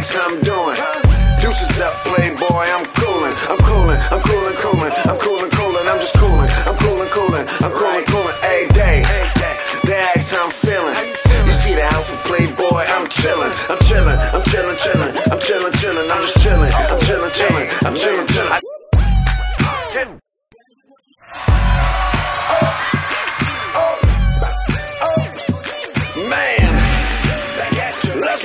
ask how I'm doing. Deuces up, playboy, I'm coolin', I'm coolin', I'm coolin', coolin', I'm coolin', coolin', I'm just coolin', I'm coolin', coolin', I'm coolin', coolin', every day. They ask how I'm feelin'. You see the outfit, playboy, I'm chillin', I'm chillin', I'm chillin', chillin', I'm chillin', chillin', I'm just chillin', I'm chillin', chillin', I'm chillin', chillin'. Man, let's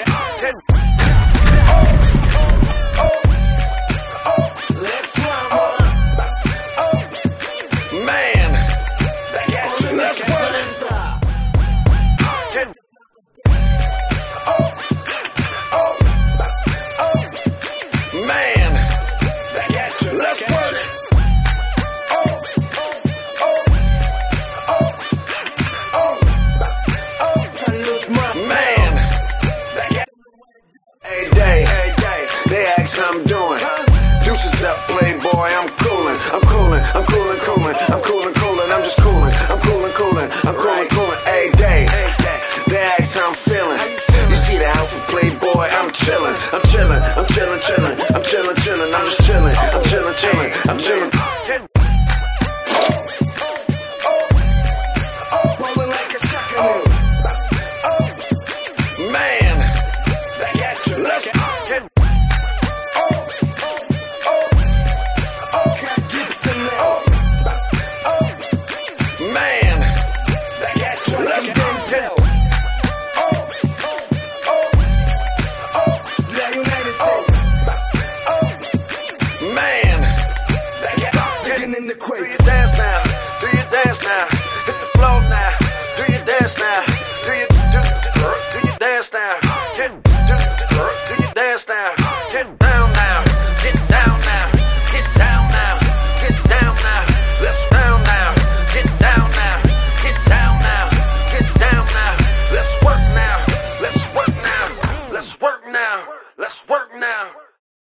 I'm doing. Deuces up, playboy, I'm coolin', I'm coolin', I'm coolin', coolin', I'm coolin', coolin', I'm just coolin', I'm coolin', coolin', I'm coolin', coolin', every day. They ask how I'm feelin'. You see the outfit, playboy, I'm chillin', I'm chillin', I'm chillin', chillin', I'm chillin', chillin', I'm just chillin', I'm chillin', chillin', I'm chillin'. Rollin' like a sucker. Man, let's in the crates. Do you dance now? Do you dance now? Hit the floor now. Do you dance now? Do you dance now?